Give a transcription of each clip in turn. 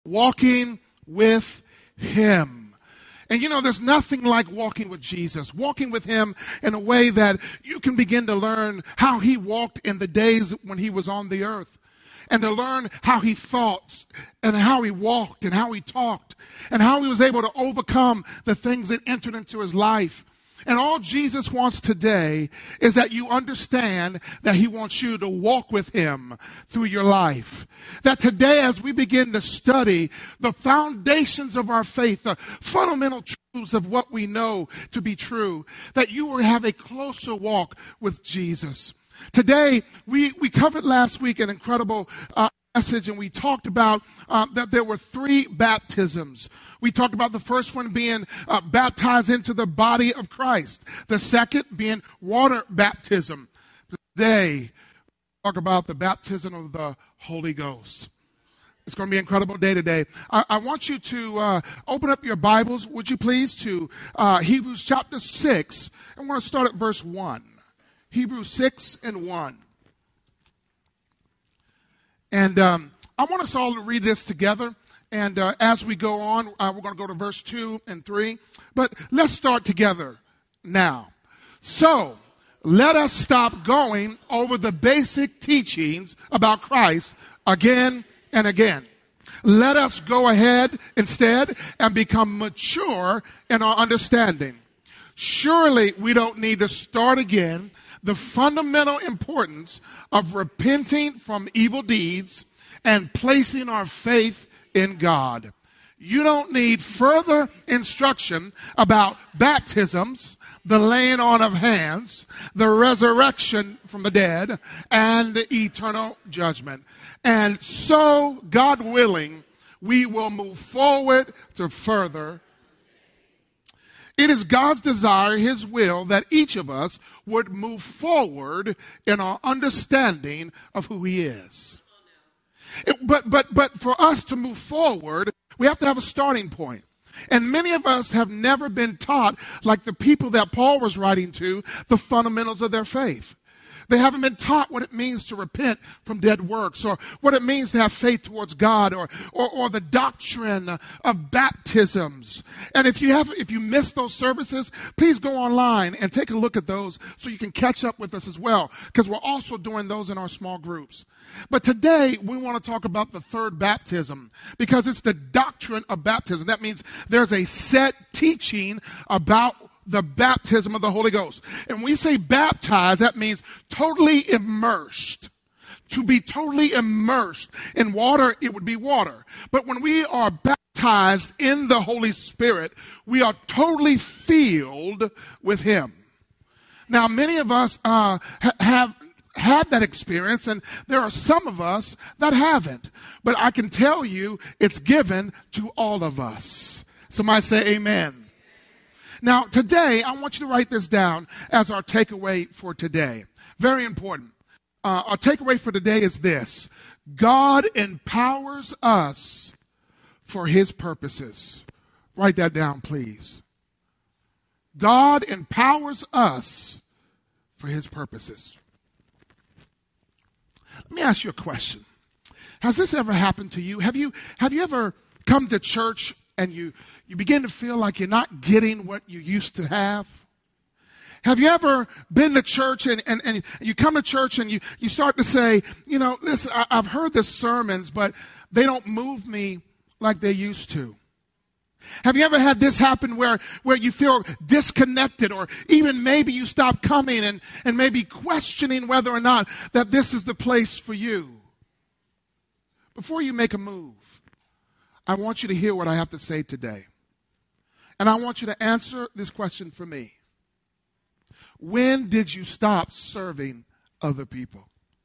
walking with him. And there's nothing like walking with Jesus, walking with him in a way that you can begin to learn how he walked in the days when he was on the earth, and to learn how he thought and how he walked and how he talked and how he was able to overcome the things that entered into his life. And all Jesus wants today is that you understand that he wants you to walk with him through your life. That today, as we begin to study the foundations of our faith, the fundamental truths of what we know to be true, that you will have a closer walk with Jesus. Today, we covered last week an incredible message, and we talked about that there were 3 baptisms. We talked about the first one being baptized into the body of Christ. The second being water baptism. Today, we talk about the baptism of the Holy Ghost. It's going to be an incredible day today. I want you to open up your Bibles, would you please, to Hebrews chapter 6. I'm going to start at verse 1. Hebrews 6 and 1. And I want us all to read this together. And as we go on, we're going to go to verse 2 and 3. But let's start together now. So, let us stop going over the basic teachings about Christ again and again. Let us go ahead instead and become mature in our understanding. Surely we don't need to start again the fundamental importance of repenting from evil deeds and placing our faith in God. You don't need further instruction about baptisms, the laying on of hands, the resurrection from the dead, and the eternal judgment. And so, God willing, we will move forward to further. It is God's desire, his will, that each of us would move forward in our understanding of who he is. But for us to move forward, we have to have a starting point. And many of us have never been taught, like the people that Paul was writing to, the fundamentals of their faith. They haven't been taught what it means to repent from dead works, or what it means to have faith towards God, or the doctrine of baptisms. And if you missed those services, please go online and take a look at those so you can catch up with us as well, because we're also doing those in our small groups. But today, we want to talk about the third baptism, because it's the doctrine of baptism. That means there's a set teaching about the baptism of the Holy Ghost. And when we say baptized, that means totally immersed. To be totally immersed in water, it would be water. But when we are baptized in the Holy Spirit, we are totally filled with him. Now, many of us have had that experience, and there are some of us that haven't. But I can tell you, it's given to all of us. Somebody say amen. Now, today, I want you to write this down as our takeaway for today. Very important. Our takeaway for today is this: God empowers us for his purposes. Write that down, please. God empowers us for his purposes. Let me ask you a question. Has this ever happened to you? Have you ever come to church and you begin to feel like you're not getting what you used to have? Have you ever been to church and you come to church and you start to say, listen, I've heard the sermons, but they don't move me like they used to? Have you ever had this happen where you feel disconnected, or even maybe you stop coming and maybe questioning whether or not that this is the place for you? Before you make a move, I want you to hear what I have to say today. And I want you to answer this question for me. When did you stop serving other people?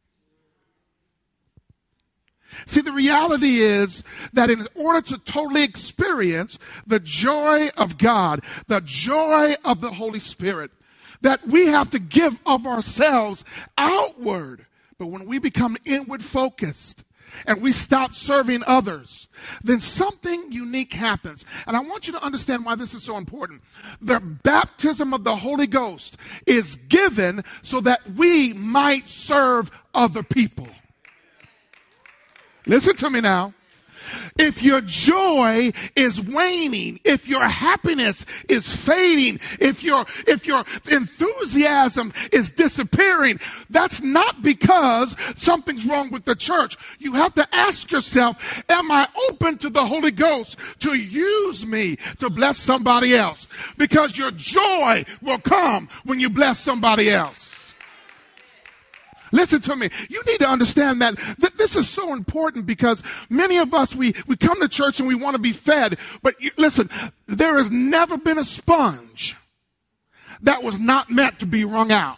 See, the reality is that in order to totally experience the joy of God, the joy of the Holy Spirit, that we have to give of ourselves outward. But when we become inward focused and we stop serving others, then something unique happens. And I want you to understand why this is so important. The baptism of the Holy Ghost is given so that we might serve other people. Listen to me now. If your joy is waning, if your happiness is fading, if your enthusiasm is disappearing, that's not because something's wrong with the church. You have to ask yourself, am I open to the Holy Ghost to use me to bless somebody else? Because your joy will come when you bless somebody else. Listen to me. You need to understand that this is so important, because many of us, we come to church and we want to be fed. But listen, there has never been a sponge that was not meant to be wrung out.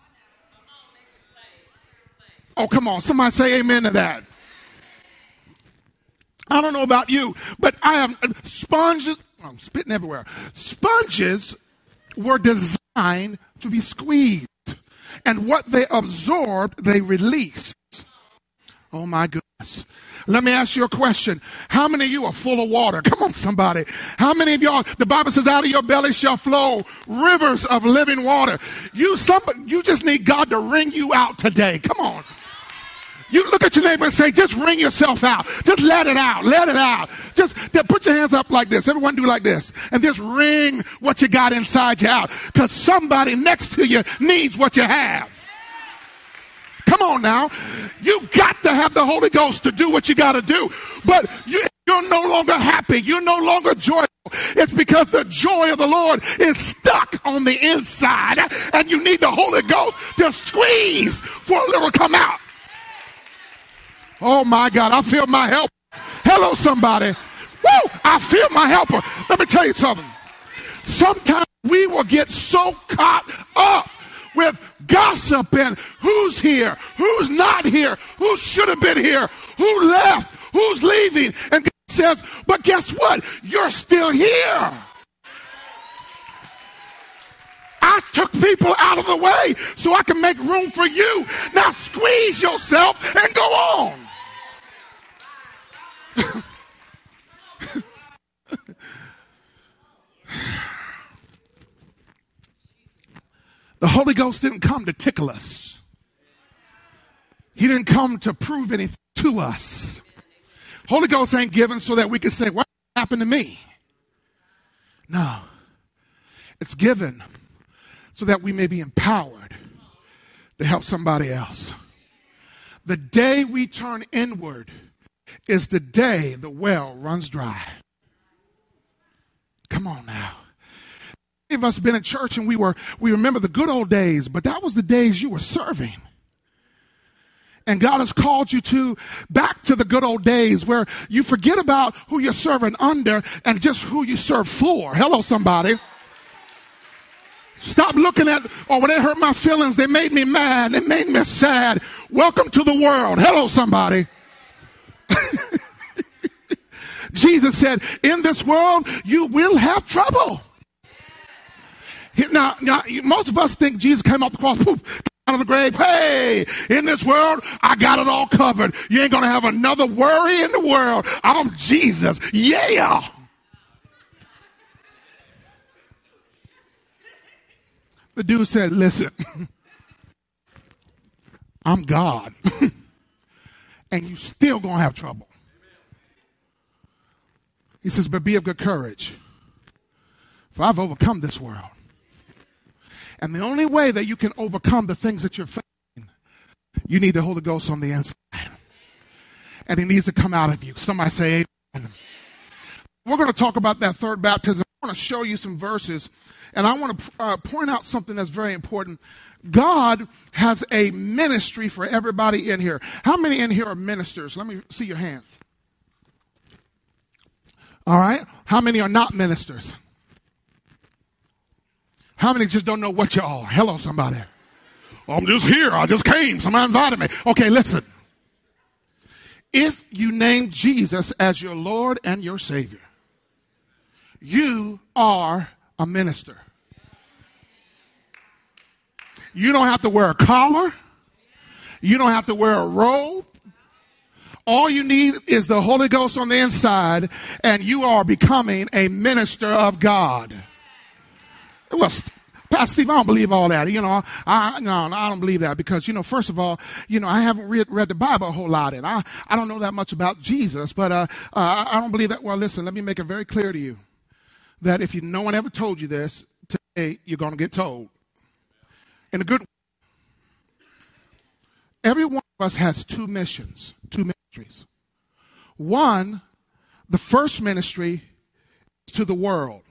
Oh, come on. Somebody say amen to that. I don't know about you, but I have sponges. I'm spitting everywhere. Sponges were designed to be squeezed. And what they absorbed, they released. Oh, my goodness. Let me ask you a question. How many of you are full of water? Come on, somebody. How many of y'all, the Bible says, out of your belly shall flow rivers of living water. You just need God to wring you out today. Come on. You look at your neighbor and say, just wring yourself out. Just let it out. Let it out. Just put your hands up like this. Everyone do like this. And just wring what you got inside you out. Because somebody next to you needs what you have. Come on now. You got to have the Holy Ghost to do what you got to do. But you're no longer happy. You're no longer joyful. It's because the joy of the Lord is stuck on the inside. And you need the Holy Ghost to squeeze for a little come out. Oh, my God, I feel my help. Hello, somebody. Woo, I feel my helper. Let me tell you something. Sometimes we will get so caught up with gossip and who's here, who's not here, who should have been here, who left, who's leaving. And God says, but guess what? You're still here. I took people out of the way so I can make room for you. Now squeeze yourself and go on. The Holy Ghost didn't come to tickle us. He didn't come to prove anything to us. Holy Ghost ain't given so that we can say, what happened to me? No. It's given so that we may be empowered to help somebody else. The day we turn inward is the day the well runs dry. Come on now. Many of us have been in church and we remember the good old days, but that was the days you were serving. And God has called you back to the good old days where you forget about who you're serving under and just who you serve for. Hello, somebody. Stop looking at, oh, when they hurt my feelings, they made me mad, they made me sad. Welcome to the world. Hello, somebody. Jesus said, in this world, you will have trouble. Now, most of us think Jesus came off the cross, poof, out of the grave. Hey, in this world, I got it all covered. You ain't going to have another worry in the world. I'm Jesus. Yeah. The dude said, listen, I'm God. And you still going to have trouble. He says, but be of good courage. For I've overcome this world. And the only way that you can overcome the things that you're facing, you need the Holy Ghost on the inside. And he needs to come out of you. Somebody say amen. We're going to talk about that third baptism. I want to show you some verses. And I want to point out something that's very important. God has a ministry for everybody in here. How many in here are ministers? Let me see your hands. All right. How many are not ministers? How many just don't know what you are? Hello, somebody. I'm just here. I just came. Somebody invited me. Okay, listen. If you name Jesus as your Lord and your Savior, you are a minister. You don't have to wear a collar. You don't have to wear a robe. All you need is the Holy Ghost on the inside, and you are becoming a minister of God. Well, Pastor Steve, I don't believe all that. No, I don't believe that because, first of all, I haven't read the Bible a whole lot, and I don't know that much about Jesus, but I don't believe that. Well, listen, let me make it very clear to you that if no one ever told you this, today you're going to get told. In a good way. Every one of us has two missions, two ministries. One, the first ministry is to the world.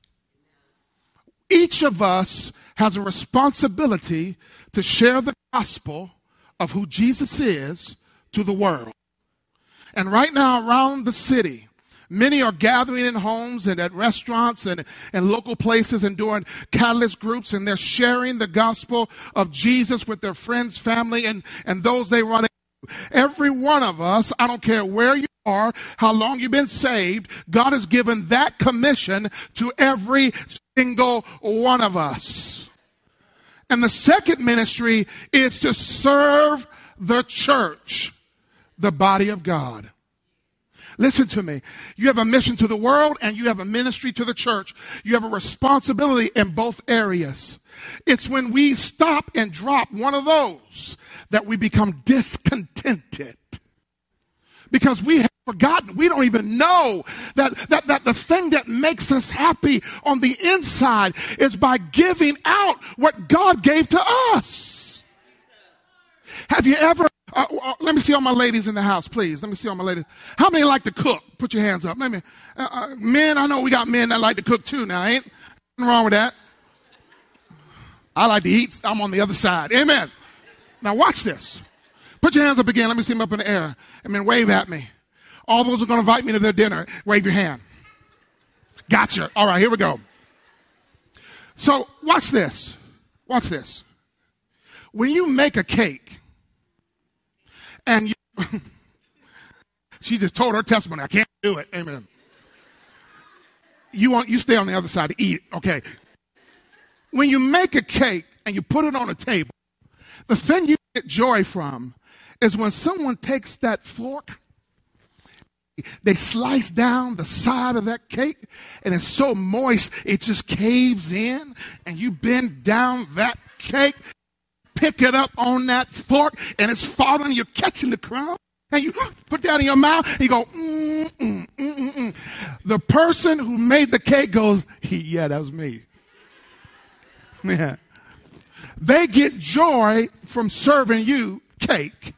Each of us has a responsibility to share the gospel of who Jesus is to the world. And right now around the city, many are gathering in homes and at restaurants and local places and doing catalyst groups, and they're sharing the gospel of Jesus with their friends, family, and those they run into. Every one of us, I don't care where you are, how long you've been saved, God has given that commission to every single one of us. And the second ministry is to serve the church, the body of God. Listen to me. You have a mission to the world and you have a ministry to the church. You have a responsibility in both areas. It's when we stop and drop one of those that we become discontented. Because we have forgotten, we don't even know that the thing that makes us happy on the inside is by giving out what God gave to us. Have you ever, let me see all my ladies in the house, please. Let me see all my ladies. How many like to cook? Put your hands up. Let me, men, I know we got men that like to cook too now. Ain't nothing wrong with that. I like to eat. I'm on the other side. Amen. Now watch this. Put your hands up again. Let me see them up in the air. And then wave at me. All those who are going to invite me to their dinner, wave your hand. Gotcha. All right, here we go. So watch this. Watch this. When you make a cake, and you, she just told her testimony, I can't do it. Amen. You stay on the other side to eat it. Okay. When you make a cake and you put it on a table, the thing you get joy from is when someone takes that fork, they slice down the side of that cake, and it's so moist, it just caves in, and you bend down that cake, pick it up on that fork, and it's falling, you're catching the crumb, and you put that in your mouth, and you go, The person who made the cake goes, yeah, that was me. Yeah. They get joy from serving you cake.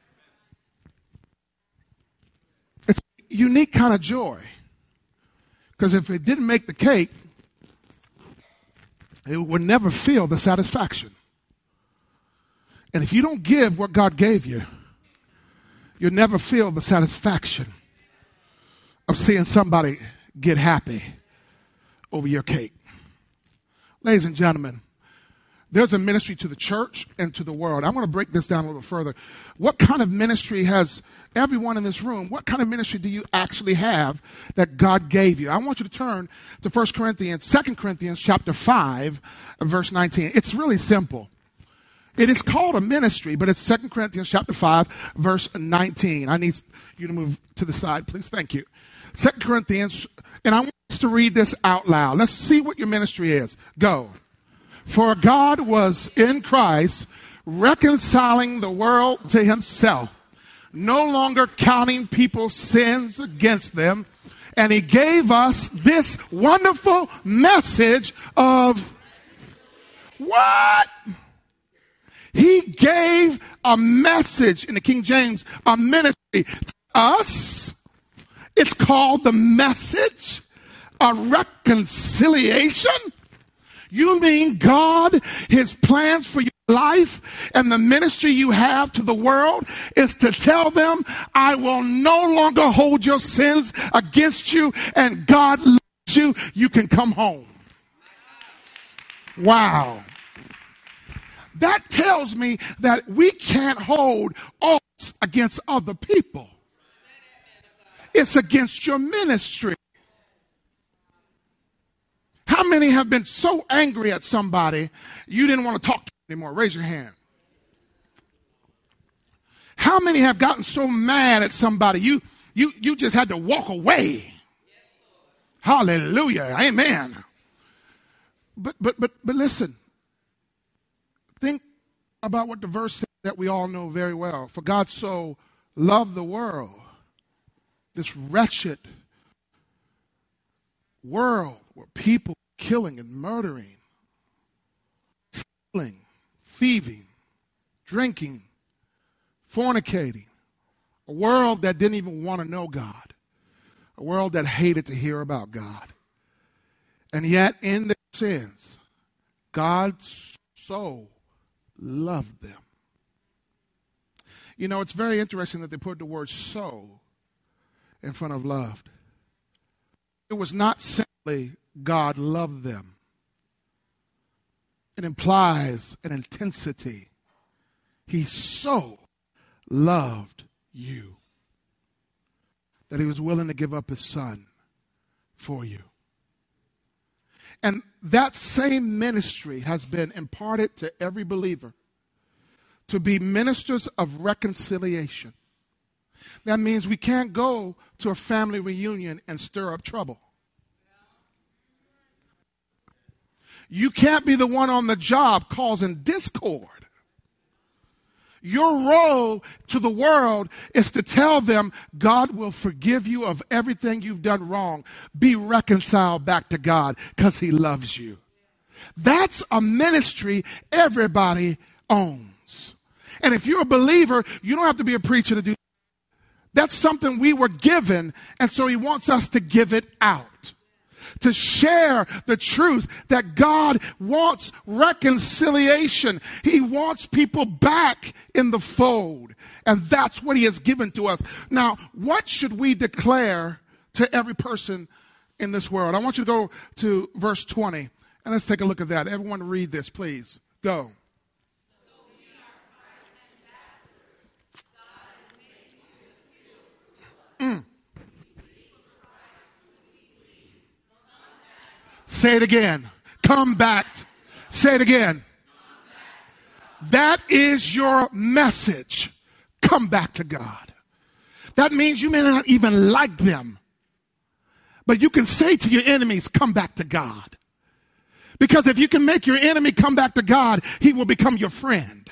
It's a unique kind of joy. Because if it didn't make the cake, it would never feel the satisfaction. And if you don't give what God gave you, you'll never feel the satisfaction of seeing somebody get happy over your cake. Ladies and gentlemen, there's a ministry to the church and to the world. I want to break this down a little further. What kind of ministry has everyone in this room? What kind of ministry do you actually have that God gave you? I want you to turn to 2 Corinthians chapter 5, verse 19. It's really simple. It is called a ministry, but it's 2 Corinthians chapter 5, verse 19. I need you to move to the side, please. Thank you. 2 Corinthians, and I want us to read this out loud. Let's see what your ministry is. Go. For God was in Christ reconciling the world to himself, no longer counting people's sins against them. And he gave us this wonderful message of what? He gave a message in the King James, a ministry to us. It's called the message of reconciliation. You mean God, his plans for your life and the ministry you have to the world is to tell them, I will no longer hold your sins against you, and God loves you. You can come home. Wow. That tells me that we can't hold odds against other people. It's against your ministry. How many have been so angry at somebody you didn't want to talk to them anymore? Raise your hand. How many have gotten so mad at somebody you just had to walk away? Hallelujah. Amen. but listen. Think about what the verse said that we all know very well. For God so loved the world, this wretched world where people are killing and murdering, stealing, thieving, drinking, fornicating, a world that didn't even want to know God, a world that hated to hear about God. And yet in their sins, God so loved them. You know, it's very interesting that they put the word so in front of loved. It was not simply God loved them. It implies an intensity. He so loved you that he was willing to give up his son for you. And that same ministry has been imparted to every believer to be ministers of reconciliation. That means we can't go to a family reunion and stir up trouble. You can't be the one on the job causing discord. Your role to the world is to tell them God will forgive you of everything you've done wrong. Be reconciled back to God because he loves you. That's a ministry everybody owns. And if you're a believer, you don't have to be a preacher to do that. That's something we were given, and so he wants us to give it out. To share the truth that God wants reconciliation. He wants people back in the fold. And that's what he has given to us. Now, what should we declare to every person in this world? I want you to go to verse 20. And let's take a look at that. Everyone read this, please. Go. Say it again. Come back. Say it again. That is your message. Come back to God. That means you may not even like them, but you can say to your enemies, come back to God. Because if you can make your enemy come back to God, he will become your friend.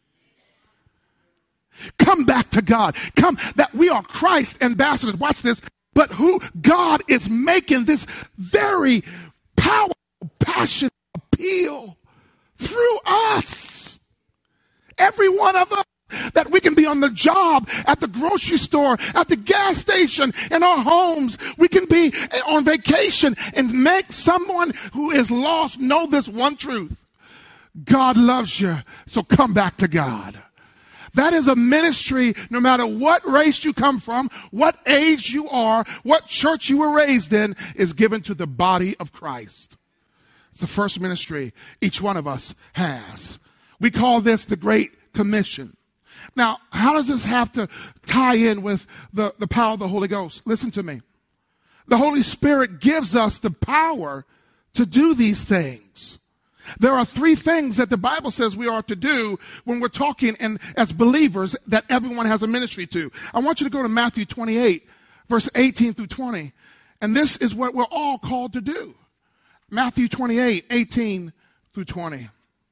Come back to God. Come, that we are Christ ambassadors. Watch this. But who God is making this very powerful, passionate appeal through us. Every one of us. That we can be on the job, at the grocery store, at the gas station, in our homes. We can be on vacation and make someone who is lost know this one truth. God loves you, so come back to God. That is a ministry no matter what race you come from, what age you are, what church you were raised in, is given to the body of Christ. It's the first ministry each one of us has. We call this the Great Commission. Now, how does this have to tie in with the power of the Holy Ghost? Listen to me. The Holy Spirit gives us the power to do these things. There are three things that the Bible says we are to do when we're talking and as believers that everyone has a ministry to. I want you to go to Matthew 28, verse 18 through 20. And this is what we're all called to do. Matthew 28, 18 through 20.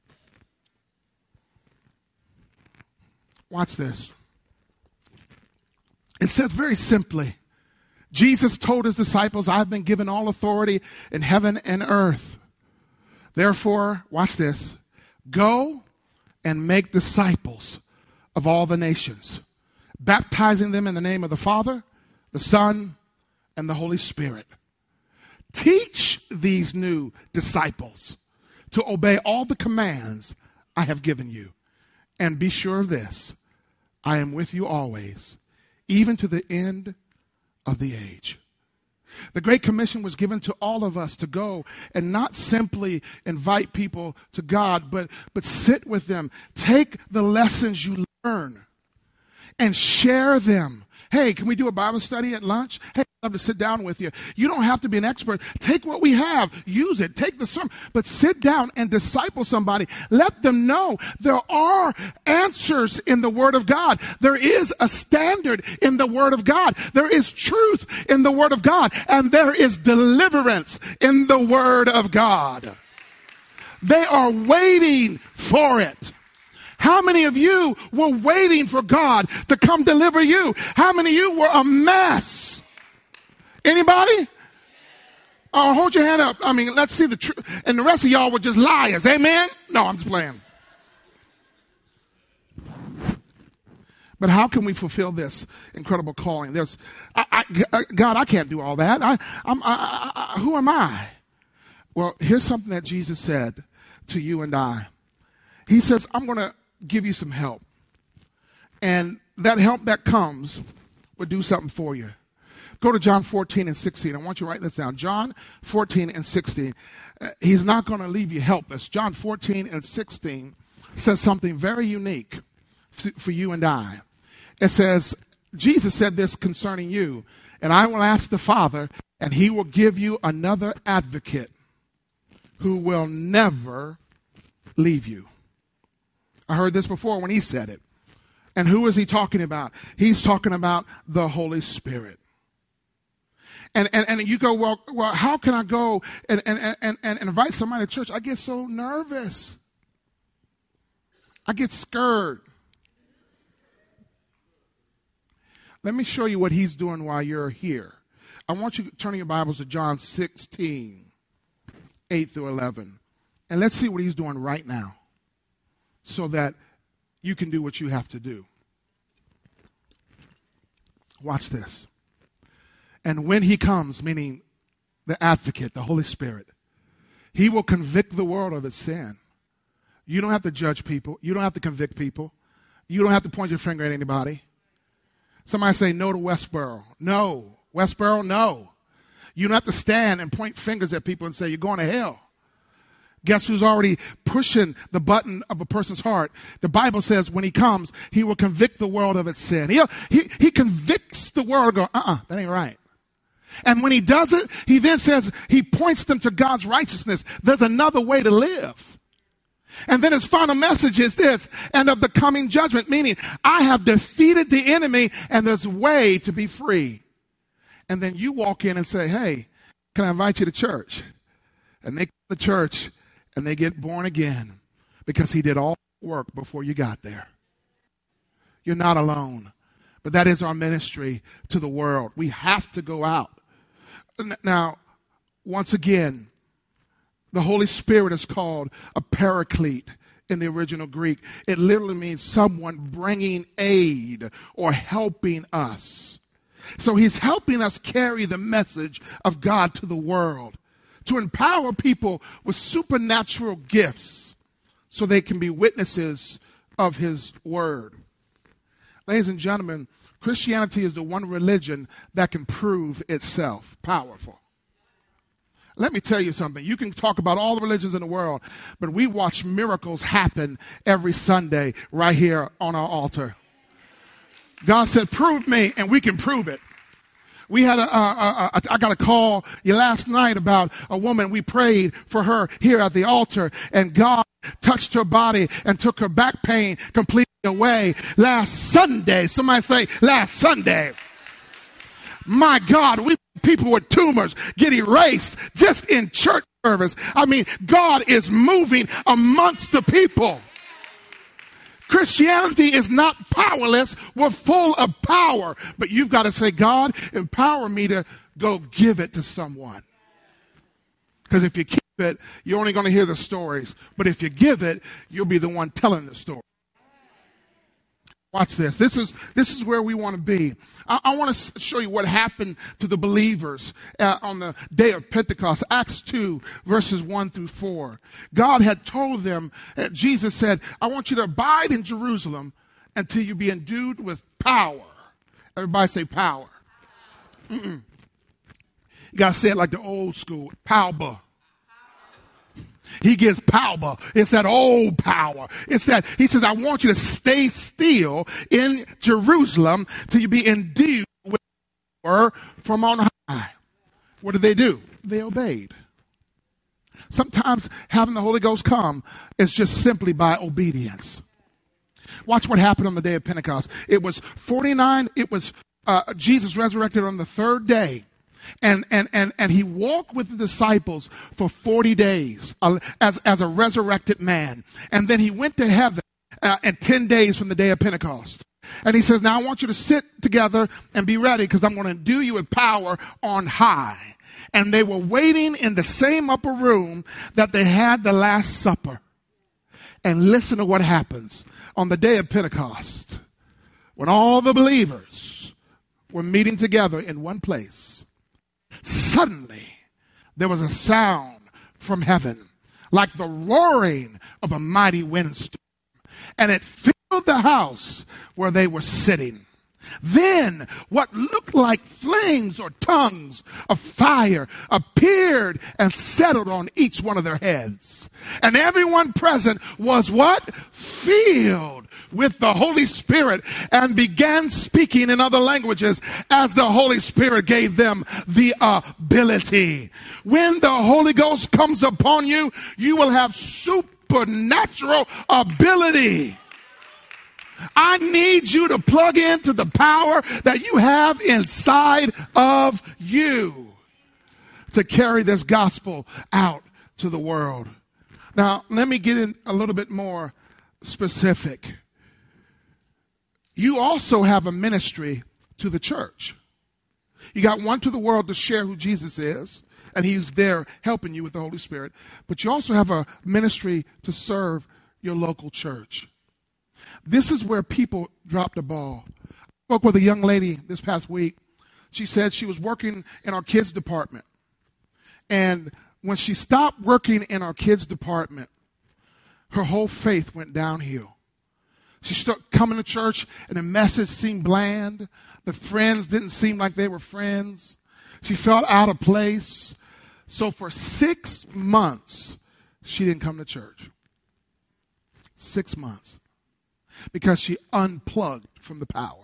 Watch this. It says very simply, Jesus told his disciples, I've been given all authority in heaven and earth. Therefore, watch this, go and make disciples of all the nations, baptizing them in the name of the Father, the Son, and the Holy Spirit. Teach these new disciples to obey all the commands I have given you. And be sure of this, I am with you always, even to the end of the age. The Great Commission was given to all of us to go and not simply invite people to God, but sit with them. Take the lessons you learn and share them. Hey, can we do a Bible study at lunch? Hey, I'd love to sit down with you. You don't have to be an expert. Take what we have. Use it. Take the sermon. But sit down and disciple somebody. Let them know there are answers in the Word of God. There is a standard in the Word of God. There is truth in the Word of God. And there is deliverance in the Word of God. They are waiting for it. How many of you were waiting for God to come deliver you? How many of you were a mess? Anybody? Oh, hold your hand up. I mean, let's see the truth. And the rest of y'all were just liars. Amen? No, I'm just playing. But how can we fulfill this incredible calling? God, I can't do all that. Who am I? Well, here's something that Jesus said to you and I. He says, I'm going to give you some help. And that help that comes will do something for you. Go to John 14 and 16. I want you to write this down. John 14 and 16. He's not going to leave you helpless. John 14 and 16 says something very unique for you and I. It says, Jesus said this concerning you, and I will ask the Father, and he will give you another advocate who will never leave you. I heard this before when he said it. And who is he talking about? He's talking about the Holy Spirit. And you go, well, how can I go and invite somebody to church? I get so nervous. I get scared. Let me show you what he's doing while you're here. I want you to turn your Bibles to John 16, 8 through 11. And let's see what he's doing right now so that you can do what you have to do. Watch this. And when he comes, meaning the advocate, the Holy Spirit, he will convict the world of its sin. You don't have to judge people. You don't have to convict people. You don't have to point your finger at anybody. Somebody say no to Westboro. No. Westboro, no. You don't have to stand and point fingers at people and say you're going to hell. Guess who's already pushing the button of a person's heart? The Bible says when he comes, he will convict the world of its sin. He convicts the world and go, that ain't right. And when he does it, he then says, he points them to God's righteousness. There's another way to live. And then his final message is this, and of the coming judgment, meaning I have defeated the enemy and there's a way to be free. And then you walk in and say, hey, can I invite you to church? And they come to church and they get born again because he did all the work before you got there. You're not alone. But that is our ministry to the world. We have to go out. Now, once again, the Holy Spirit is called a paraclete in the original Greek. It literally means someone bringing aid or helping us. So he's helping us carry the message of God to the world, to empower people with supernatural gifts so they can be witnesses of his word. Ladies and gentlemen, Christianity is the one religion that can prove itself powerful. Let me tell you something. You can talk about all the religions in the world, but we watch miracles happen every Sunday right here on our altar. God said, prove me, and we can prove it. We had I got a call last night about a woman. We prayed for her here at the altar, and God touched her body and took her back pain completely away last Sunday. Somebody say, last Sunday. My God, people with tumors get erased just in church service. I mean, God is moving amongst the people. Christianity is not powerless. We're full of power. But you've got to say, God, empower me to go give it to someone. Because if you keep it, you're only going to hear the stories. But if you give it, you'll be the one telling the story. Watch this. This is where we want to be. I want to show you what happened to the believers on the day of Pentecost. Acts 2, verses 1 through 4. God had told them, Jesus said, I want you to abide in Jerusalem until you be endued with power. Everybody say power. You got to say it like the old school. Power. He gives power. It's that old power. It's that, he says, I want you to stay still in Jerusalem till you be endued with power from on high. What did they do? They obeyed. Sometimes having the Holy Ghost come is just simply by obedience. Watch what happened on the day of Pentecost. It was 49. Jesus resurrected on the third day. And he walked with the disciples for 40 days as a resurrected man. And then he went to heaven in 10 days from the day of Pentecost. And he says, now I want you to sit together and be ready because I'm going to endue you with power on high. And they were waiting in the same upper room that they had the Last Supper. And listen to what happens on the day of Pentecost when all the believers were meeting together in one place. Suddenly, there was a sound from heaven like the roaring of a mighty windstorm, and it filled the house where they were sitting. Then what looked like flames or tongues of fire appeared and settled on each one of their heads. And everyone present was what? Filled with the Holy Spirit and began speaking in other languages as the Holy Spirit gave them the ability. When the Holy Ghost comes upon you, you will have supernatural ability. I need you to plug into the power that you have inside of you to carry this gospel out to the world. Now, let me get in a little bit more specific. You also have a ministry to the church. You got one to the world to share who Jesus is, and he's there helping you with the Holy Spirit. But you also have a ministry to serve your local church. This is where people drop the ball. I spoke with a young lady this past week. She said she was working in our kids department. And when she stopped working in our kids department, her whole faith went downhill. She started coming to church and the message seemed bland. The friends didn't seem like they were friends. She felt out of place. So for 6 months, she didn't come to church. 6 months. Because she unplugged from the power.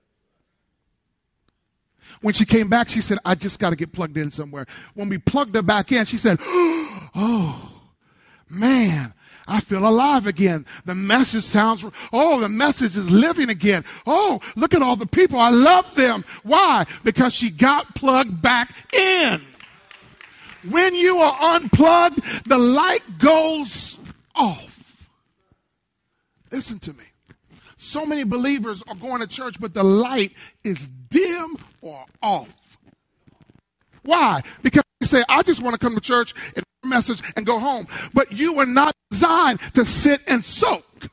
When she came back, she said, I just got to get plugged in somewhere. When we plugged her back in, she said, oh, man, I feel alive again. The message the message is living again. Oh, look at all the people. I love them. Why? Because she got plugged back in. When you are unplugged, the light goes off. Listen to me. So many believers are going to church, but the light is dim or off. Why? Because they say, I just want to come to church and message and go home. But you were not designed to sit and soak.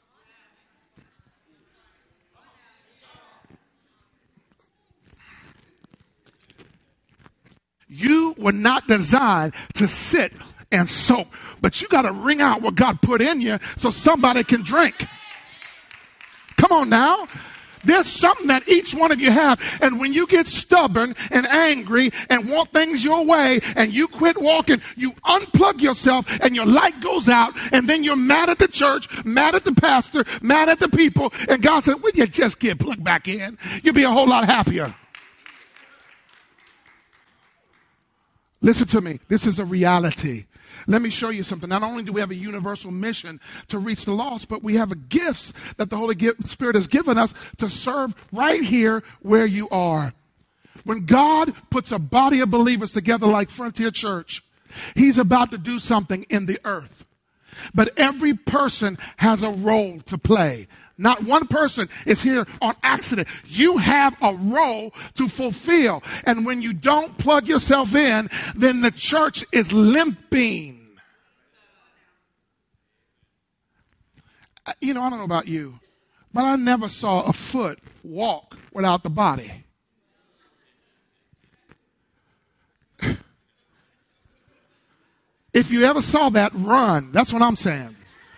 You were not designed to sit and soak. But you got to wring out what God put in you so somebody can drink. Come on now. There's something that each one of you have. And when you get stubborn and angry and want things your way and you quit walking, you unplug yourself and your light goes out. And then you're mad at the church, mad at the pastor, mad at the people. And God said, will you just get plugged back in? You'll be a whole lot happier. Listen to me. This is a reality. Let me show you something. Not only do we have a universal mission to reach the lost, but we have a gifts that the Holy Spirit has given us to serve right here where you are. When God puts a body of believers together like Frontier Church, he's about to do something in the earth. But every person has a role to play. Not one person is here on accident. You have a role to fulfill. And when you don't plug yourself in, then the church is limping. You know, I don't know about you, but I never saw a foot walk without the body. If you ever saw that, run. That's what I'm saying.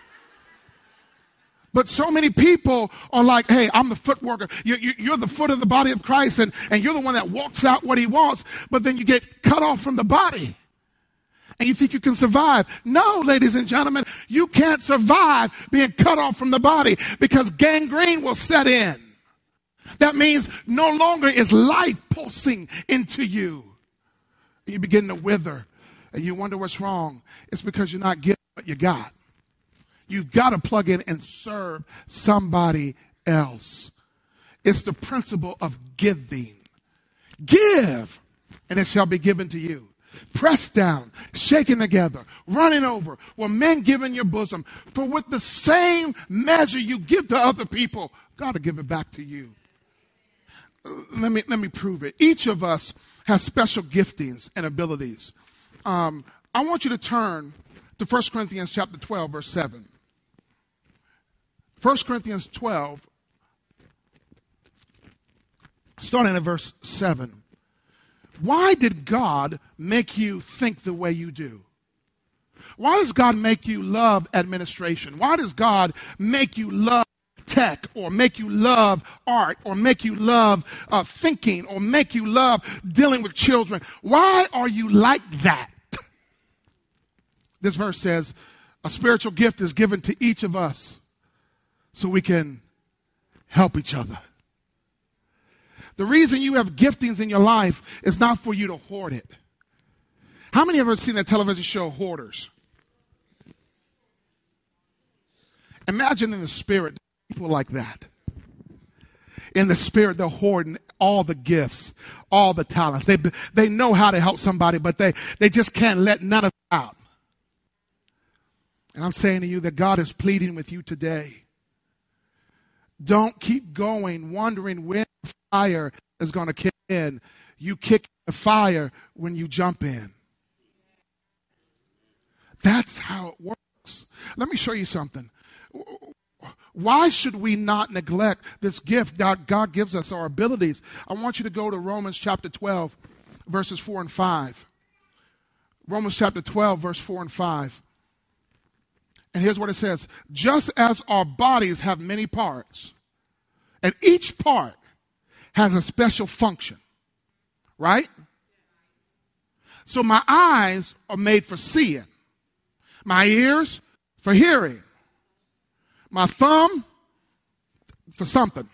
But so many people are like, hey, I'm the foot worker. You're the foot of the body of Christ, and you're the one that walks out what he wants. But then you get cut off from the body. And you think you can survive. No, ladies and gentlemen, you can't survive being cut off from the body because gangrene will set in. That means no longer is life pulsing into you. You begin to wither. And you wonder what's wrong. It's because you're not getting what you got. You've got to plug in and serve somebody else. It's the principle of giving. Give, and it shall be given to you. Pressed down, shaken together, running over, will men give in your bosom. For with the same measure you give to other people, God will give it back to you. Let me prove it. Each of us has special giftings and abilities. I want you to turn to 1 Corinthians chapter 12, verse 7. 1 Corinthians 12, starting at verse 7. Why did God make you think the way you do? Why does God make you love administration? Why does God make you love tech, or make you love art, or make you love thinking, or make you love dealing with children? Why are you like that? This verse says, a spiritual gift is given to each of us so we can help each other. The reason you have giftings in your life is not for you to hoard it. How many of you have seen that television show, Hoarders? Imagine in the spirit, people like that. In the spirit, they're hoarding all the gifts, all the talents. They know how to help somebody, but they just can't let none of it out. And I'm saying to you that God is pleading with you today. Don't keep going, wondering when the fire is going to kick in. You kick the fire when you jump in. That's how it works. Let me show you something. Why should we not neglect this gift that God gives us, our abilities? I want you to go to Romans chapter 12, verses 4 and 5. Romans chapter 12, verse 4 and 5. And here's what it says. Just as our bodies have many parts, and each part has a special function, right? So my eyes are made for seeing, my ears for hearing, my thumb for something,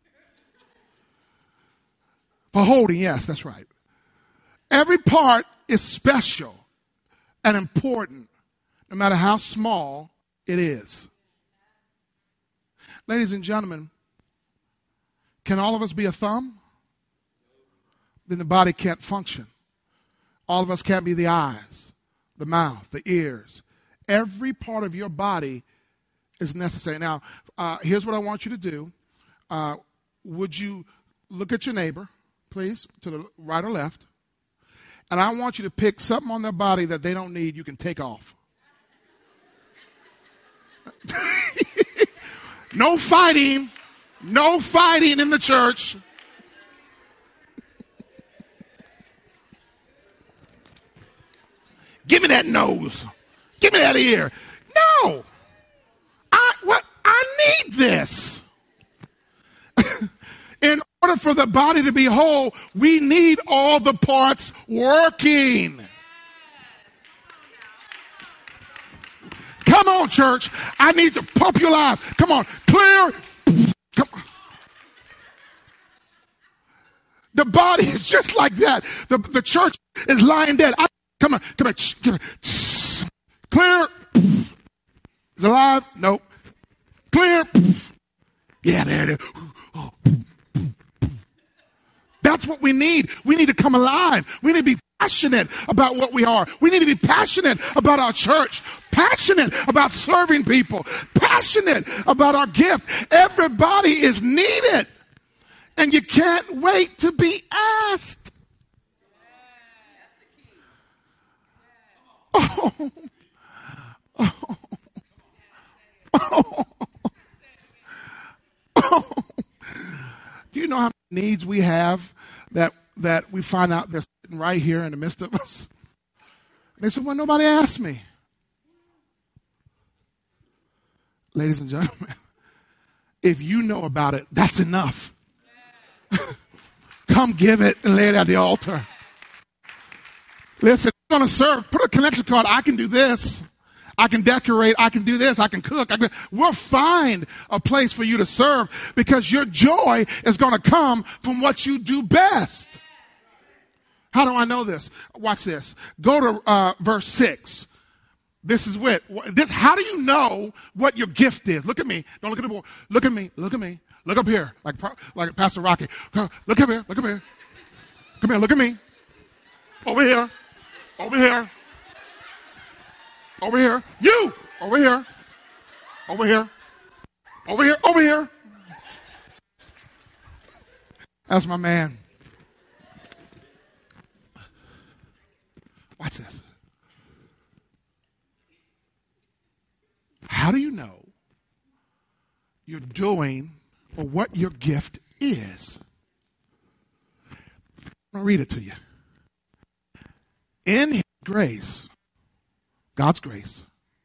for holding, yes, that's right. Every part is special and important, no matter how small it is. Ladies and gentlemen, can all of us be a thumb? Then the body can't function. All of us can't be the eyes, the mouth, the ears. Every part of your body is necessary. Now, here's what I want you to do. Would you look at your neighbor, please, to the right or left? And I want you to pick something on their body that they don't need you can take off. No fighting. No fighting in the church. Give me that nose. Give me that ear. No. I need this. In order for the body to be whole, we need all the parts working. Come on, church. I need to pump you alive. Come on. Clear. Come on. The body is just like that. The church is lying dead. Come on. Clear. Is it alive? Nope. Clear. Yeah, there it is. That's what we need. We need to come alive. We need to be passionate about what we are. We need to be passionate about our church. Passionate about serving people. Passionate about our gift. Everybody is needed. And you can't wait to be asked. Oh. Oh. Oh. Oh. Do you know how many needs we have that we find out they're sitting right here in the midst of us? They said, well, nobody asked me. Ladies and gentlemen, if you know about it, that's enough. Come give it and lay it at the altar. Listen, you're going to serve. Put a connection card. I can do this. I can decorate. I can do this. I can cook. We'll find a place for you to serve because your joy is going to come from what you do best. How do I know this? Watch this. Go to verse 6. This is this. How do you know what your gift is? Look at me. Don't look at the board. Look at me. Look at me. Look up here, like Pastor Rocky. Look up here. Look up here. Come here. Look at me. Over here. Over here. Over here. You. Over here. Over here. Over here. Over here. That's my man. Watch this. How do you know you're doing or what your gift is? I'm going to read it to you. In His grace, God's grace,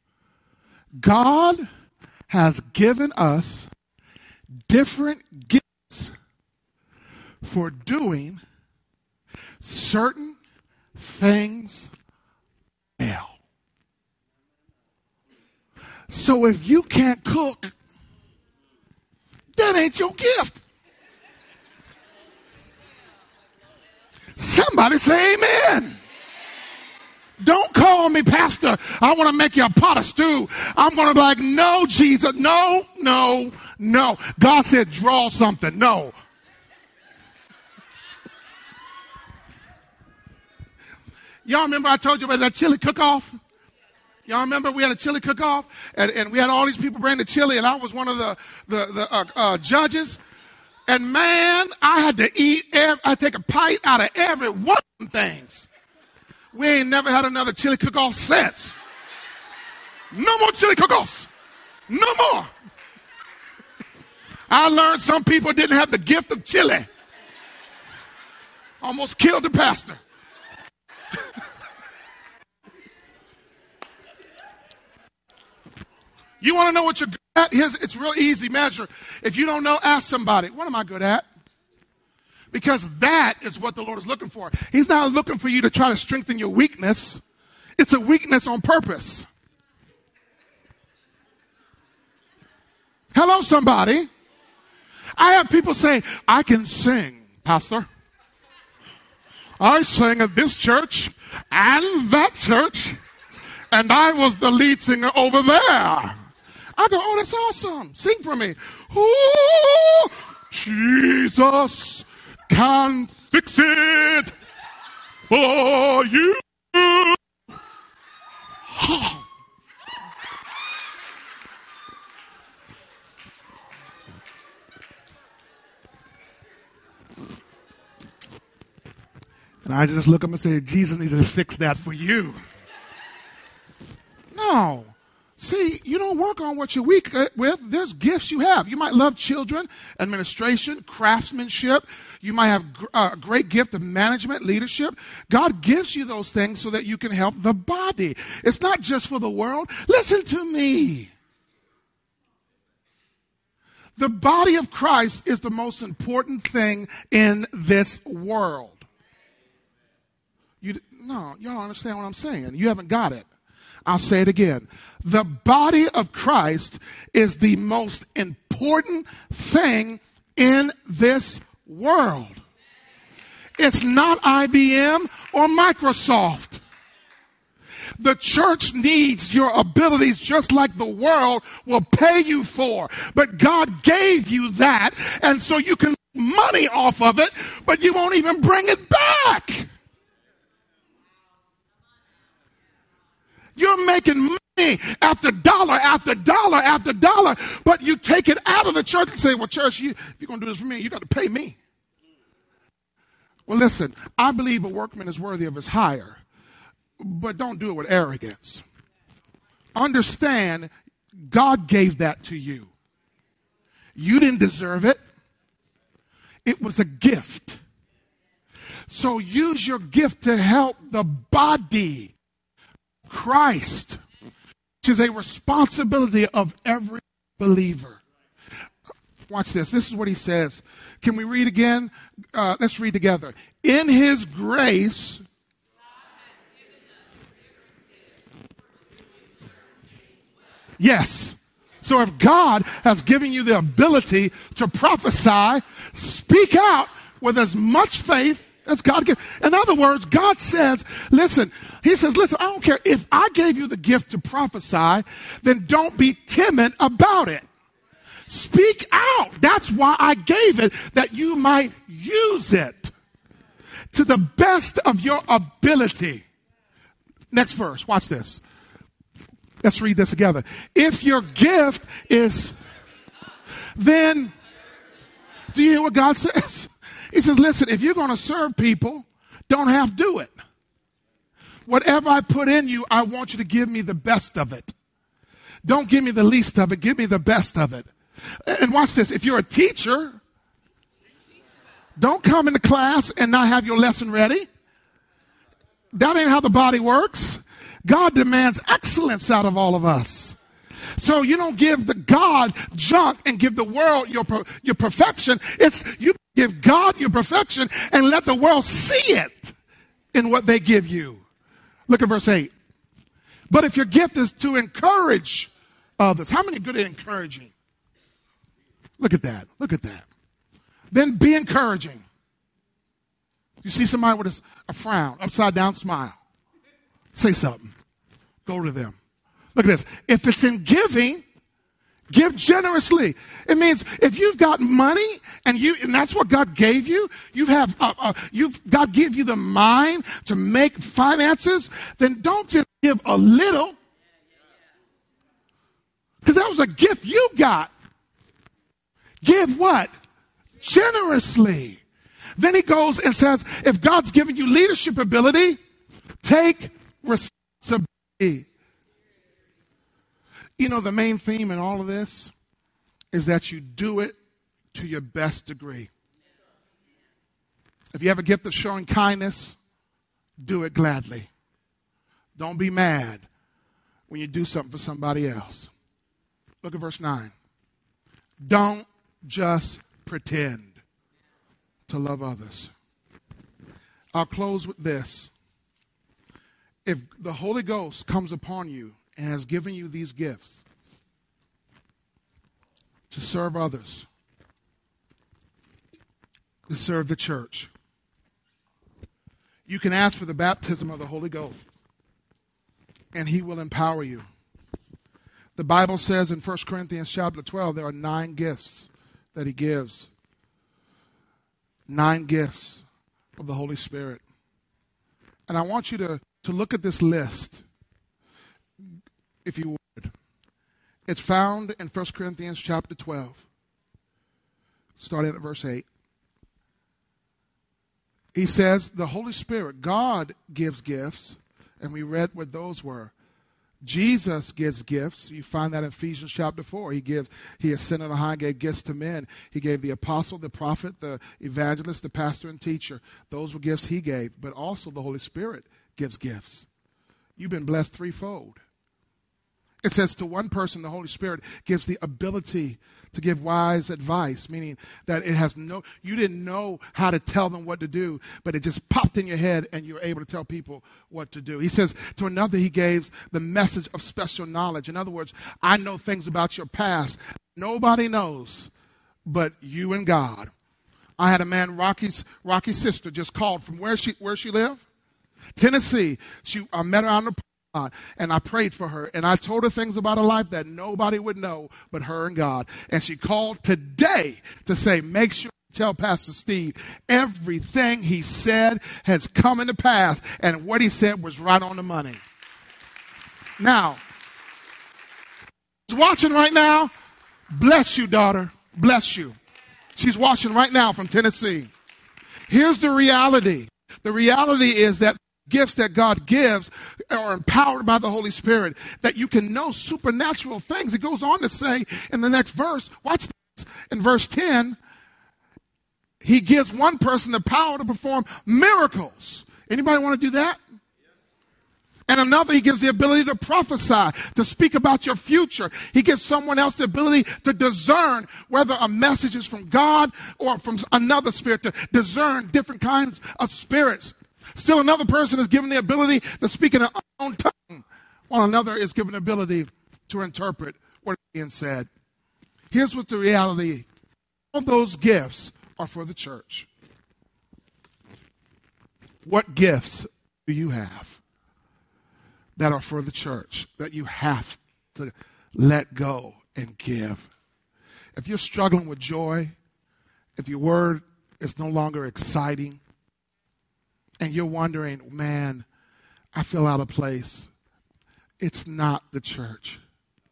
God has given us different gifts for doing certain things well. So if you can't cook, that ain't your gift. Somebody say amen. Don't call me pastor. I want to make you a pot of stew. I'm going to be like, no, Jesus. No, no, no. God said, draw something. No. Y'all remember I told you about that chili cook-off? Y'all remember we had a chili cook-off? And we had all these people bring the chili, and I was one of the judges. And man, I had to eat, I take a bite out of every one of them things. We ain't never had another chili cook-off since. No more chili cook-offs. No more. I learned some people didn't have the gift of chili. Almost killed the pastor. You want to know what you're good at? It's real easy measure. If you don't know, ask somebody. What am I good at? Because that is what the Lord is looking for. He's not looking for you to try to strengthen your weakness. It's a weakness on purpose. Hello, somebody. I have people say, I can sing, Pastor. I sang at this church and that church, and I was the lead singer over there. I go, oh, that's awesome. Sing for me. Oh, Jesus can fix it for you. Oh. And I just look up and say, Jesus needs to fix that for you. No. See, you don't work on what you're weak with. There's gifts you have. You might love children, administration, craftsmanship. You might have a great gift of management, leadership. God gives you those things so that you can help the body. It's not just for the world. Listen to me. The body of Christ is the most important thing in this world. Y'all don't understand what I'm saying. You haven't got it. I'll say it again. The body of Christ is the most important thing in this world. It's not IBM or Microsoft. The church needs your abilities just like the world will pay you for. But God gave you that, and so you can make money off of it, but you won't even bring it back. You're making money after dollar after dollar after dollar, but you take it out of the church and say, well, church, if you're going to do this for me, you got to pay me. Well, listen, I believe a workman is worthy of his hire, but don't do it with arrogance. Understand, God gave that to you. You didn't deserve it. It was a gift. So use your gift to help the body. Christ, which is a responsibility of every believer. Watch this. This is what he says. Can we read again? Let's read together. In his grace, yes. So if God has given you the ability to prophesy, speak out with as much faith as God gives. In other words, God says, listen, he says, listen, I don't care. If I gave you the gift to prophesy, then don't be timid about it. Speak out. That's why I gave it, that you might use it. to the best of your ability. Next verse, watch this. Let's read this together. If your gift is, then, do you hear what God says? He says, listen, if you're going to serve people, don't half do it. Whatever I put in you, I want you to give me the best of it. Don't give me the least of it. Give me the best of it. And watch this. If you're a teacher, don't come into class and not have your lesson ready. That ain't how the body works. God demands excellence out of all of us. So you don't give the God junk and give the world your perfection. It's you give God your perfection and let the world see it in what they give you. Look at verse 8. But if your gift is to encourage others, how many are good at encouraging? Look at that. Look at that. Then be encouraging. You see somebody with a frown, upside down smile. Say something. Go to them. Look at this. If it's in giving, give generously. It means if you've got money and that's what God gave you, God gave you the mind to make finances, then don't just give a little. Because that was a gift you got. Give what? Generously. Then he goes and says, if God's given you leadership ability, take responsibility. You know, the main theme in all of this is that you do it to your best degree. If you have a gift of showing kindness, do it gladly. Don't be mad when you do something for somebody else. Look at verse 9. Don't just pretend to love others. I'll close with this. If the Holy Ghost comes upon you and has given you these gifts to serve others, to serve the church, you can ask for the baptism of the Holy Ghost, and he will empower you. The Bible says in 1 Corinthians chapter 12, there are 9 gifts that he gives. 9 gifts of the Holy Spirit. And I want you to look at this list, if you would. It's found in 1 Corinthians chapter 12, starting at verse 8. He says, the Holy Spirit, God gives gifts, and we read what those were. Jesus gives gifts. You find that in Ephesians chapter 4. He ascended on high and gave gifts to men. He gave the apostle, the prophet, the evangelist, the pastor, and teacher. Those were gifts he gave. But also the Holy Spirit gives gifts. You've been blessed threefold. It says to one person, the Holy Spirit gives the ability to give wise advice, meaning that you didn't know how to tell them what to do, but it just popped in your head and you were able to tell people what to do. He says to another, he gave the message of special knowledge. In other words, I know things about your past. Nobody knows but you and God. I had a man, Rocky's sister, just called from where she lived? Tennessee. I met her on the and I prayed for her, and I told her things about her life that nobody would know but her and God. And she called today to say, make sure you tell Pastor Steve everything he said has come into pass, and what he said was right on the money. Now, she's watching right now. Bless you, daughter. Bless you. She's watching right now from Tennessee. Here's the reality. The reality is that gifts that God gives are empowered by the Holy Spirit, that you can know supernatural things. It goes on to say in the next verse, watch this, in verse 10, he gives one person the power to perform miracles. Anybody want to do that? And another, he gives the ability to prophesy, to speak about your future. He gives someone else the ability to discern whether a message is from God or from another spirit, to discern different kinds of spirits. Still another person is given the ability to speak in an unknown tongue, while another is given the ability to interpret what is being said. Here's what the reality is. All those gifts are for the church. What gifts do you have that are for the church, that you have to let go and give? If you're struggling with joy, if your word is no longer exciting, and you're wondering, man, I feel out of place. It's not the church.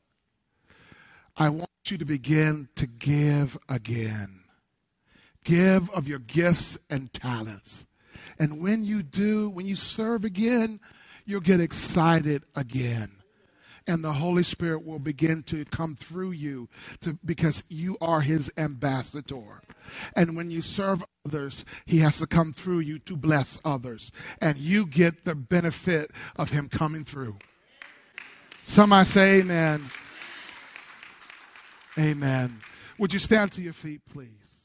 I want you to begin to give again. Give of your gifts and talents. And when you do, when you serve again, you'll get excited again. And the Holy Spirit will begin to come through you because you are his ambassador. And when you serve others, he has to come through you to bless others. And you get the benefit of him coming through. Somebody say amen. Amen. Would you stand to your feet, please?